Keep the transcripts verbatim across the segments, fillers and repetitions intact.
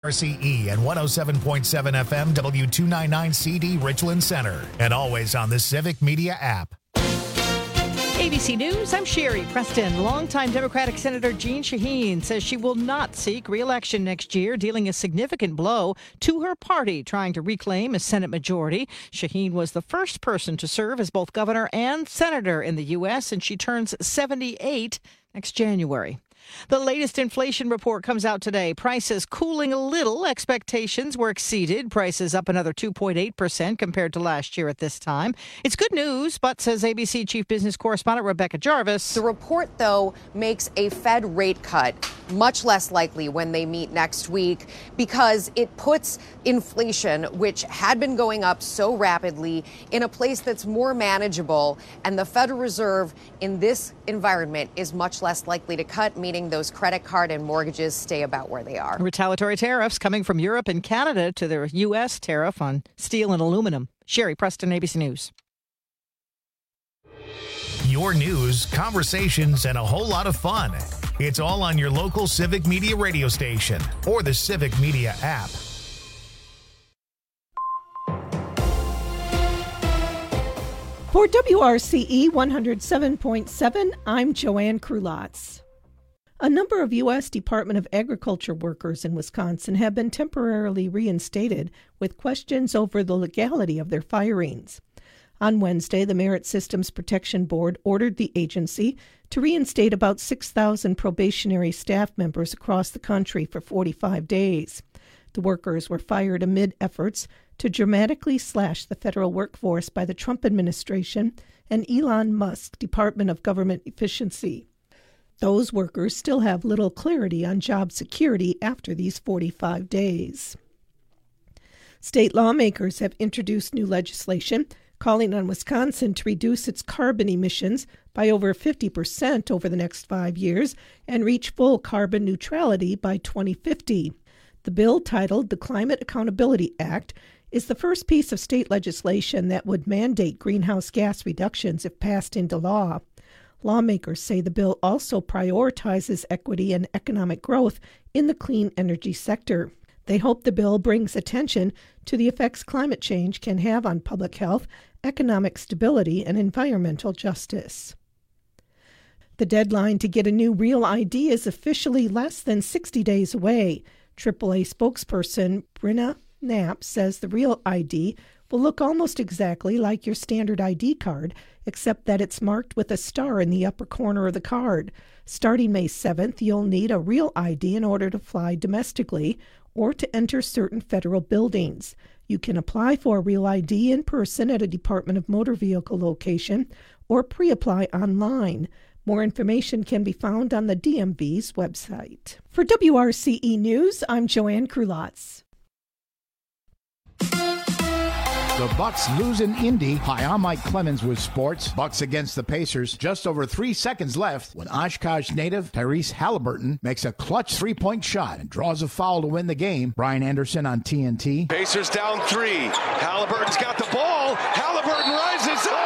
R C E and one oh seven point seven F M W two ninety-nine C D Richland Center. And always on the Civic Media app. A B C News, I'm Sherry Preston. Longtime Democratic Senator Jeanne Shaheen says she will not seek re-election next year, dealing a significant blow to her party trying to reclaim a Senate majority. Shaheen was the first person to serve as both governor and senator in the U S, and she turns seventy-eight next January. The latest inflation report comes out today. Prices cooling a little. Expectations were exceeded. Prices up another two point eight percent compared to last year at this time. It's good news, but, says A B C Chief Business Correspondent Rebecca Jarvis. The report, though, makes a Fed rate cut much less likely when they meet next week because it puts inflation, which had been going up so rapidly, in a place that's more manageable. And the Federal Reserve in this environment is much less likely to cut, meaning those credit card and mortgages stay about where they are. Retaliatory tariffs coming from Europe and Canada to their U S tariff on steel and aluminum. Sherry Preston, A B C News. Your news, conversations, and a whole lot of fun. It's all on your local Civic Media radio station or the Civic Media app. For W R C E one oh seven point seven, I'm Joanne Krulotz. A number of U S Department of Agriculture workers in Wisconsin have been temporarily reinstated with questions over the legality of their firings. On Wednesday, the Merit Systems Protection Board ordered the agency to reinstate about six thousand probationary staff members across the country for forty-five days. The workers were fired amid efforts to dramatically slash the federal workforce by the Trump administration and Elon Musk Department of Government Efficiency. Those workers still have little clarity on job security after these forty-five days. State lawmakers have introduced new legislation calling on Wisconsin to reduce its carbon emissions by over fifty percent over the next five years and reach full carbon neutrality by twenty fifty. The bill, titled the Climate Accountability Act, is the first piece of state legislation that would mandate greenhouse gas reductions if passed into law. Lawmakers say the bill also prioritizes equity and economic growth in the clean energy sector. They hope the bill brings attention to the effects climate change can have on public health, economic stability, and environmental justice. The deadline to get a new Real I D is officially less than sixty days away. triple A spokesperson Brenna Knapp says the Real I D will look almost exactly like your standard I D card, except that it's marked with a star in the upper corner of the card. Starting May seventh, you'll need a Real I D in order to fly domestically or to enter certain federal buildings. You can apply for a Real I D in person at a Department of Motor Vehicle location or pre-apply online. More information can be found on the D M V's website. For W R C E News, I'm Joanne Krulotz. The Bucks lose in Indy. Hi, I'm Mike Clemens with sports. Bucks against the Pacers. Just over three seconds left when Oshkosh native Tyrese Halliburton makes a clutch three-point shot and draws a foul to win the game. Brian Anderson on T N T. Pacers down three. Halliburton's got the ball. Halliburton rises up.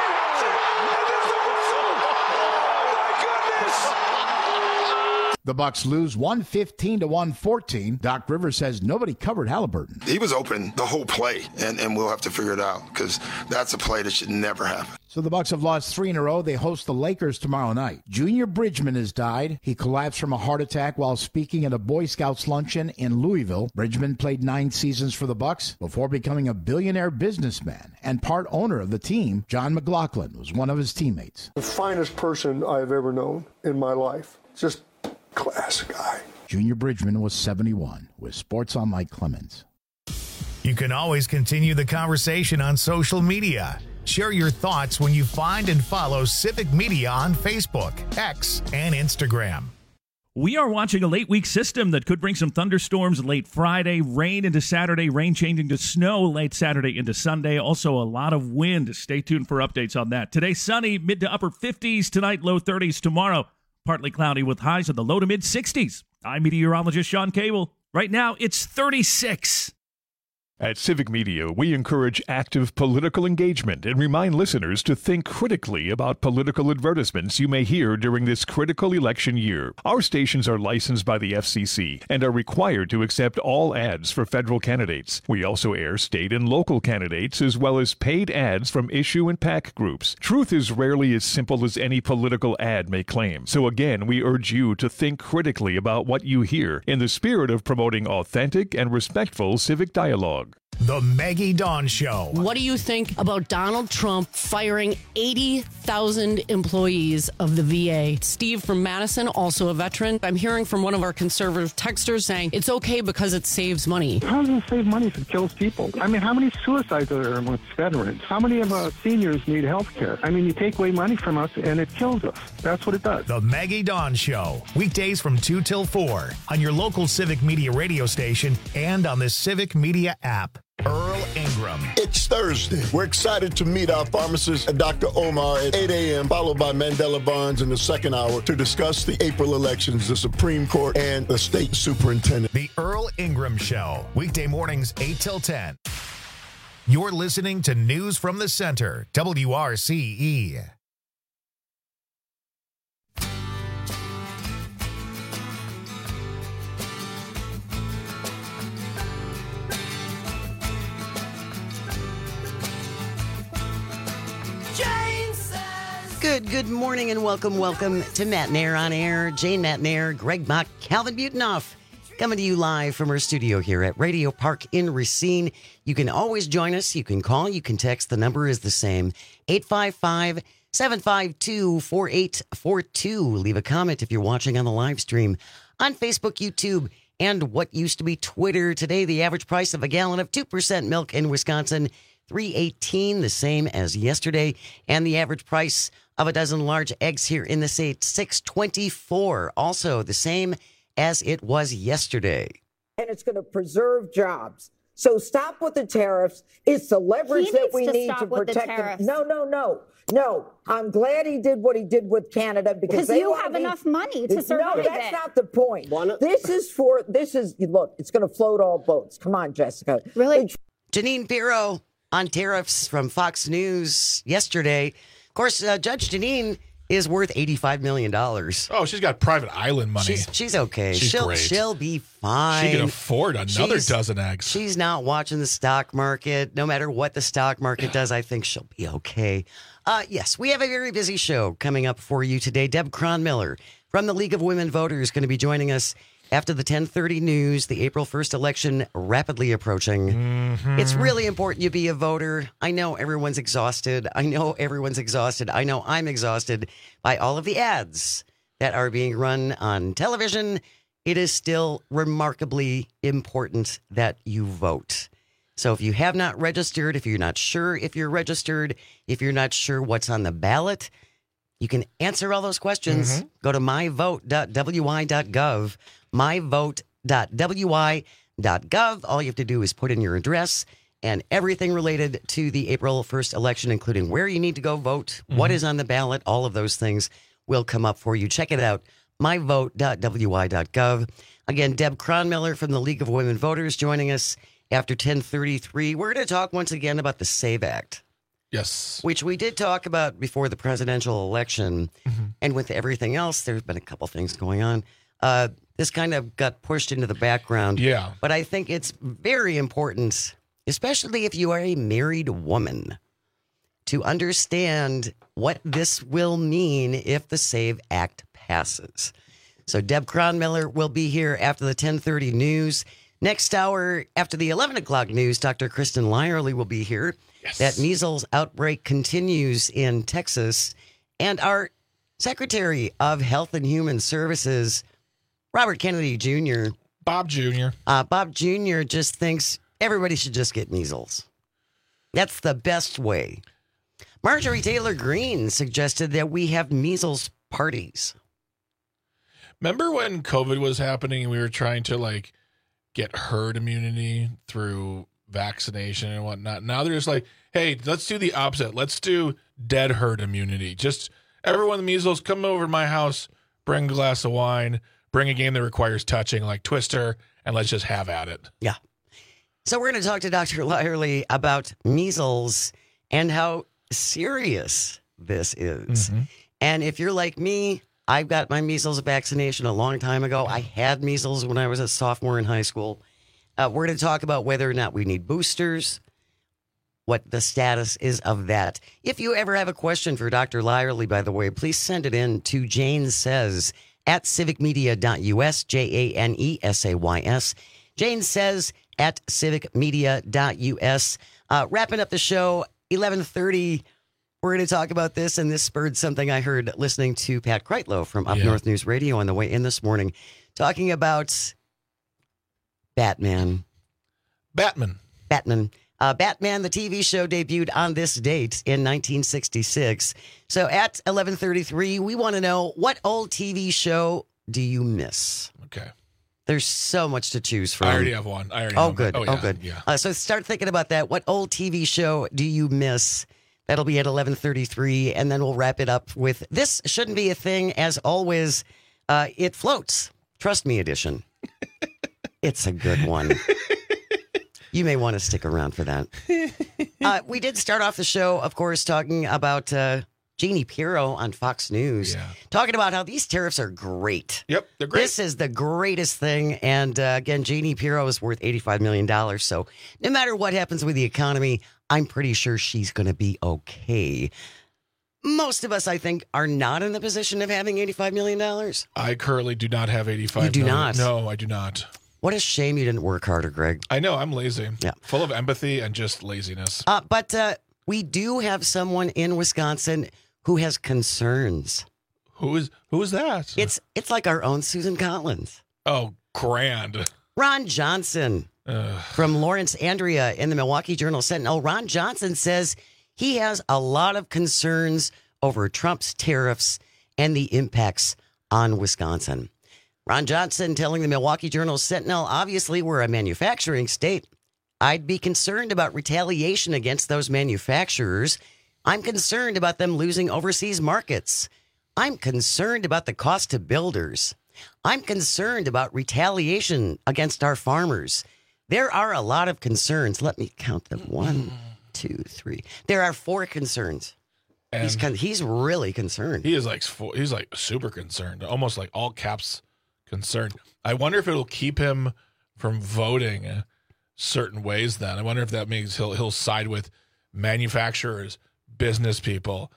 The Bucks lose one fifteen to one fourteen. Doc Rivers says nobody covered Halliburton. He was open the whole play, and, and we'll have to figure it out because that's a play that should never happen. So the Bucks have lost three in a row. They host the Lakers tomorrow night. Junior Bridgman has died. He collapsed from a heart attack while speaking at a Boy Scouts luncheon in Louisville. Bridgman played nine seasons for the Bucks before becoming a billionaire businessman and part owner of the team. John McLaughlin was one of his teammates. The finest person I've ever known in my life. Just class guy. Junior Bridgman was seventy-one. With Sports on Mike Clemens. You can always continue the conversation on social media. Share your thoughts when you find and follow Civic Media on Facebook, X, and Instagram. We are watching a late week system that could bring some thunderstorms late Friday, rain into Saturday, rain changing to snow late Saturday into Sunday. Also a lot of wind. Stay tuned for updates on that. Today, sunny, mid to upper fifties. Tonight, low thirties. Tomorrow, partly cloudy with highs in the low to mid sixties. I'm meteorologist Sean Cable. Right now, it's thirty-six. At Civic Media, we encourage active political engagement and remind listeners to think critically about political advertisements you may hear during this critical election year. Our stations are licensed by the F C C and are required to accept all ads for federal candidates. We also air state and local candidates as well as paid ads from issue and PAC groups. Truth is rarely as simple as any political ad may claim. So again, we urge you to think critically about what you hear in the spirit of promoting authentic and respectful civic dialogue. The Maggie Dawn Show. What do you think about Donald Trump firing eighty thousand employees of the V A? Steve from Madison, also a veteran. I'm hearing from one of our conservative texters saying it's okay because it saves money. How does it save money if it kills people? I mean, how many suicides are there amongst veterans? How many of our seniors need health care? I mean, you take away money from us and it kills us. That's what it does. The Maggie Dawn Show. Weekdays from two till four on your local Civic Media radio station and on the Civic Media app. Earl Ingram. It's Thursday. We're excited to meet our pharmacist, Doctor Omar, at eight a.m., followed by Mandela Barnes in the second hour to discuss the April elections, the Supreme Court, and the state superintendent. The Earl Ingram Show. Weekday mornings, eight till ten. You're listening to News from the Center, W R C E. Good, good morning and welcome, welcome to Matt Nair on Air. Jane Matt Nair, Greg Mock, Calvin Butenoff, coming to you live from our studio here at Radio Park in Racine. You can always join us. You can call, you can text. The number is the same, eight five five, seven five two, four eight four two. Leave a comment if you're watching on the live stream on Facebook, YouTube, and what used to be Twitter. Today, the average price of a gallon of two percent milk in Wisconsin, three eighteen, the same as yesterday. And the average price of a dozen large eggs here in the state, six twenty-four, also the same as it was yesterday. And it's going to preserve jobs. So stop with the tariffs. It's the leverage he that we to need to protect them. No, no, no. No, I'm glad he did what he did with Canada because they you have be, enough money to survive. No, that's it. not the point. This is for, this is, look, it's going to float all boats. Come on, Jessica. Really? Janine Pirro on tariffs from Fox News yesterday. Of course, uh, Judge Janine is worth eighty-five million dollars. Oh, she's got private island money. She's, she's okay. She's she'll, great. She'll be fine. She can afford another she's, dozen eggs. She's not watching the stock market. No matter what the stock market does, I think she'll be okay. Uh, yes, we have a very busy show coming up for you today. Deb Cronmiller from the League of Women Voters is going to be joining us after the ten thirty news, the April first election rapidly approaching. Mm-hmm. It's really important you be a voter. I know everyone's exhausted. I know everyone's exhausted. I know I'm exhausted by all of the ads that are being run on television. It is still remarkably important that you vote. So if you have not registered, if you're not sure if you're registered, if you're not sure what's on the ballot, you can answer all those questions. Mm-hmm. Go to my vote dot w i dot gov. my vote dot w i dot gov. All you have to do is put in your address and everything related to the April first election, including where you need to go vote, mm-hmm. what is on the ballot, all of those things will come up for you. Check it out, my vote dot w i dot gov. Again, Deb Cronmiller from the League of Women Voters joining us after ten thirty-three. We're going to talk once again about the SAVE Act. Yes. Which we did talk about before the presidential election. Mm-hmm. And with everything else, there's been a couple things going on. Uh, this kind of got pushed into the background. Yeah. But I think it's very important, especially if you are a married woman, to understand what this will mean if the SAVE Act passes. So Deb Cronmiller will be here after the ten thirty news. Next hour, after the eleven o'clock news, Doctor Kristen Lyerly will be here. Yes. That measles outbreak continues in Texas. And our Secretary of Health and Human Services, Robert Kennedy Junior Bob Junior Uh, Bob Junior just thinks everybody should just get measles. That's the best way. Marjorie Taylor Greene suggested that we have measles parties. Remember when COVID was happening and we were trying to like get herd immunity through vaccination and whatnot? Now they're just like, hey, let's do the opposite. Let's do dead herd immunity. Just everyone with measles, come over to my house, bring a glass of wine, bring a game that requires touching like Twister, and let's just have at it. Yeah. So we're going to talk to Doctor Lyerly about measles and how serious this is. Mm-hmm. And if you're like me, I've got my measles vaccination a long time ago. I had measles when I was a sophomore in high school. Uh, we're going to talk about whether or not we need boosters, what the status is of that. If you ever have a question for Doctor Lyerly, by the way, please send it in to Jane Says at civic media dot U S, J A N E S A Y S. Jane Says at civic media dot U S. Uh, wrapping up the show, eleven thirty, we're going to talk about this, and this spurred something I heard listening to Pat Kreitlow from Up Yeah. North News Radio on the way in this morning, talking about Batman. Batman. Batman. Uh, Batman, the T V show, debuted on this date in nineteen sixty-six. So at eleven thirty-three, we want to know, what old T V show do you miss? Okay. There's so much to choose from. I already have one. I already oh, have good. one. Oh, yeah, good. Yeah. Uh, so start thinking about that. What old T V show do you miss? That'll be at eleven thirty-three, and then we'll wrap it up with This Shouldn't Be a Thing. As always, uh, It Floats. Trust Me edition. It's a good one. You may want to stick around for that. Uh, we did start off the show, of course, talking about uh, Jeannie Pirro on Fox News, Yeah. talking about how these tariffs are great. Yep, they're great. This is the greatest thing. And uh, again, Jeannie Pirro is worth eighty-five million dollars. So no matter what happens with the economy, I'm pretty sure she's going to be okay. Most of us, I think, are not in the position of having eighty-five million dollars. I currently do not have eighty-five. You do million. not? No, I do not. What a shame you didn't work harder, Greg. I know, I'm lazy. Yeah. Full of empathy and just laziness. Uh, but uh, we do have someone in Wisconsin who has concerns. Who is who is that? It's it's like our own Susan Collins. Oh, grand. Ron Johnson Ugh. from Lawrence Andrea in the Milwaukee Journal Sentinel. Ron Johnson says he has a lot of concerns over Trump's tariffs and the impacts on Wisconsin. Ron Johnson telling the Milwaukee Journal Sentinel, obviously we're a manufacturing state. I'd be concerned about retaliation against those manufacturers. I'm concerned about them losing overseas markets. I'm concerned about the cost to builders. I'm concerned about retaliation against our farmers. There are a lot of concerns. Let me count them. One, two, three. There are four concerns. And he's con- he's really concerned. He is like fu- he's like super concerned, almost like all caps concerned. I wonder if it'll keep him from voting certain ways. Then I wonder if that means he'll he'll side with manufacturers, business people,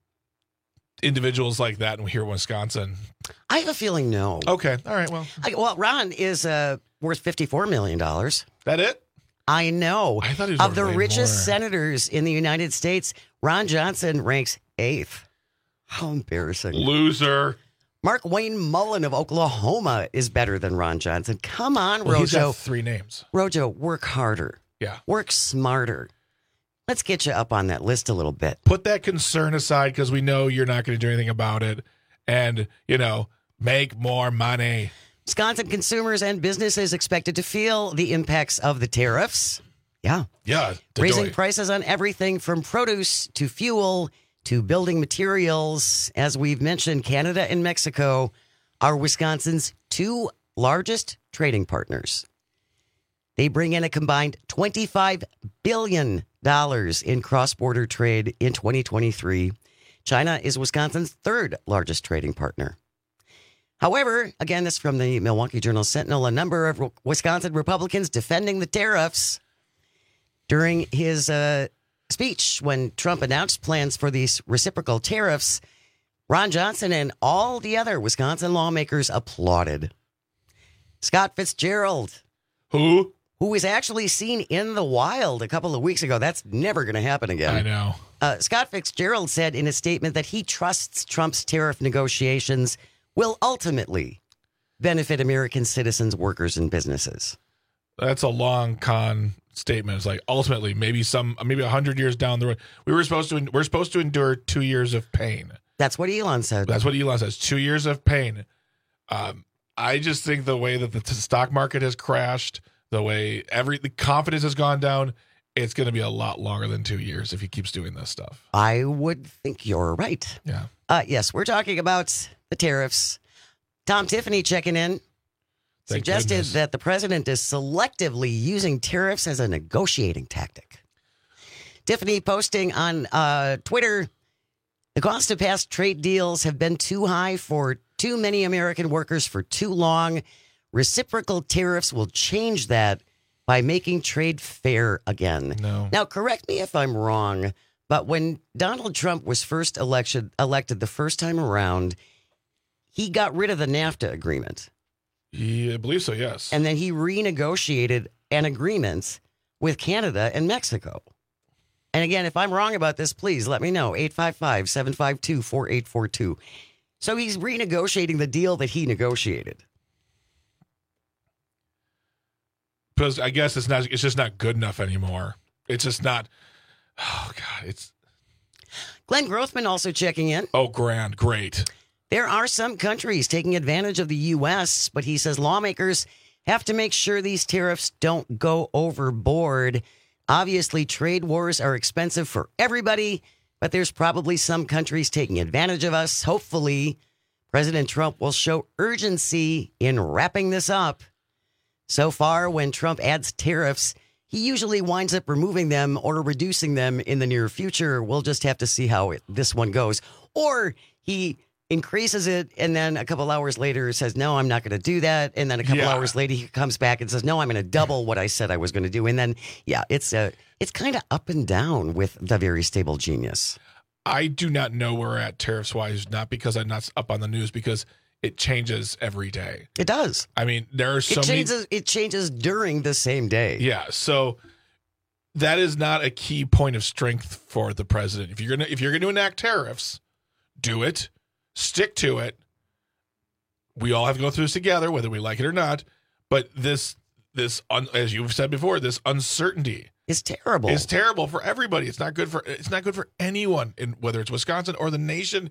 individuals like that. And here in Wisconsin, I have a feeling no. Okay, all right. Well, I, well, Ron is uh, worth fifty-four million dollars. That it? I know. I thought he was of the worth way richest more. senators in the United States, Ron Johnson ranks eighth. How embarrassing. Loser. Mark Wayne Mullen of Oklahoma is better than Ron Johnson. Come on, Well, he's got Rojo. three names. Rojo, work harder. Yeah. Work smarter. Let's get you up on that list a little bit. Put that concern aside because we know you're not going to do anything about it, and you know, make more money. Wisconsin consumers and businesses expected to feel the impacts of the tariffs. Yeah. Yeah. Raising Dedoy. prices on everything from produce to fuel to building materials. As we've mentioned, Canada and Mexico are Wisconsin's two largest trading partners. They bring in a combined twenty-five billion dollars in cross-border trade in twenty twenty-three. China is Wisconsin's third largest trading partner. However, again, this is from the Milwaukee Journal Sentinel, a number of Wisconsin Republicans defending the tariffs during his uh, speech when Trump announced plans for these reciprocal tariffs. Ron Johnson and all the other Wisconsin lawmakers applauded. Scott Fitzgerald, who who was actually seen in the wild a couple of weeks ago. That's never going to happen again. I know. Uh, Scott Fitzgerald said in a statement that he trusts Trump's tariff negotiations will ultimately benefit American citizens, workers, and businesses. That's a long con statement. It's like ultimately, maybe some, maybe a hundred years down the road, we were supposed to, we're supposed to endure two years of pain. That's what Elon said. That's what Elon says. Two years of pain. Um, I just think the way that the t- stock market has crashed, the way every the confidence has gone down, it's going to be a lot longer than two years if he keeps doing this stuff. I would think you're right. Yeah. Uh, yes, we're talking about the tariffs. Tom Tiffany checking in. Thank suggested goodness. that the president is selectively using tariffs as a negotiating tactic. Tiffany posting on uh, Twitter, the cost of past trade deals have been too high for too many American workers for too long. Reciprocal tariffs will change that by making trade fair again. No. Now, correct me if I'm wrong, but when Donald Trump was first elected, elected the first time around, he got rid of the NAFTA agreement. Yeah, I believe so, yes. And then he renegotiated an agreement with Canada and Mexico. And again, if I'm wrong about this, please let me know. eight five five, seven five two, four eight four two. So he's renegotiating the deal that he negotiated. Because I guess it's not. It's just not good enough anymore. It's just not. Oh God, it's. Glenn Grothman also checking in. Oh, grand, great. There are some countries taking advantage of the U S, but he says lawmakers have to make sure these tariffs don't go overboard. Obviously, trade wars are expensive for everybody, but there's probably some countries taking advantage of us. Hopefully, President Trump will show urgency in wrapping this up. So far, when Trump adds tariffs, he usually winds up removing them or reducing them in the near future. We'll just have to see how it, this one goes. Or he increases it and then a couple hours later says, no, I'm not going to do that. And then a couple Yeah. hours later, he comes back and says, no, I'm going to double what I said I was going to do. And then, yeah, it's uh, it's kind of up and down with the very stable genius. I do not know where we're at tariffs wise, not because I'm not up on the news, because it changes every day. It does. I mean, there are so it changes, many. It changes during the same day. Yeah, so that is not a key point of strength for the president. If you're gonna if you're gonna enact tariffs, do it, stick to it. We all have to go through this together, whether we like it or not. But this this un, as you've said before, this uncertainty is terrible. It's terrible for everybody. It's not good for it's not good for anyone, in whether it's Wisconsin or the nation.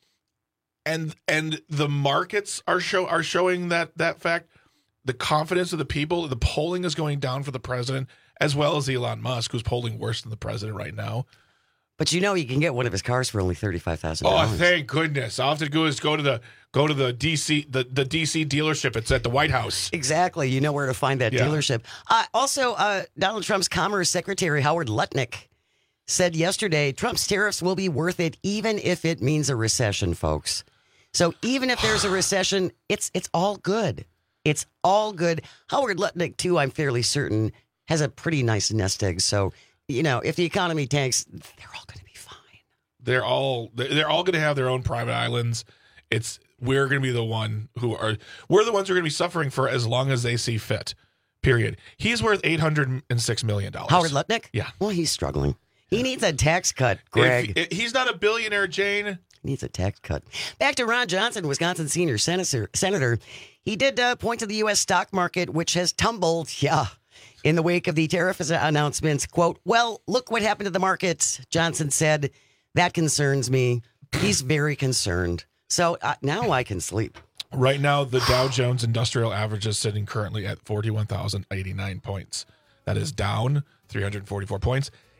And and the markets are show are showing that that fact. The confidence of the people, the polling is going down for the president, as well as Elon Musk, who's polling worse than the president right now. But you know, you can get one of his cars for only thirty-five thousand Oh, dollars. thank goodness! All I have to do is go to the go to the D C the, the D C dealership. It's at the White House. Exactly. You know where to find that Yeah. dealership. Uh, also, uh, Donald Trump's Commerce Secretary Howard Lutnick said yesterday, Trump's tariffs will be worth it, even if it means a recession, folks. So even if there's a recession, it's it's all good. It's all good. Howard Lutnick, too, I'm fairly certain, has a pretty nice nest egg. So, you know, if the economy tanks, they're all going to be fine. They're all they're all going to have their own private islands. It's we're going to be the one who are we're the ones who are going to be suffering for as long as they see fit. Period. He's worth eight hundred and six million dollars. Howard Lutnick? Yeah. Well, he's struggling. He needs a tax cut, Greg. If, if he's not a billionaire, Jane. Needs a tax cut. Back to Ron Johnson, Wisconsin senior senator. Senator. He did uh, point to the U S stock market, which has tumbled, yeah, in the wake of the tariff announcements. Quote, well, look what happened to the markets, Johnson said. That concerns me. He's very concerned. So uh, now I can sleep. Right now, the Dow Jones Industrial Average is sitting currently at forty-one thousand eighty-nine points. That is down three hundred forty-four points.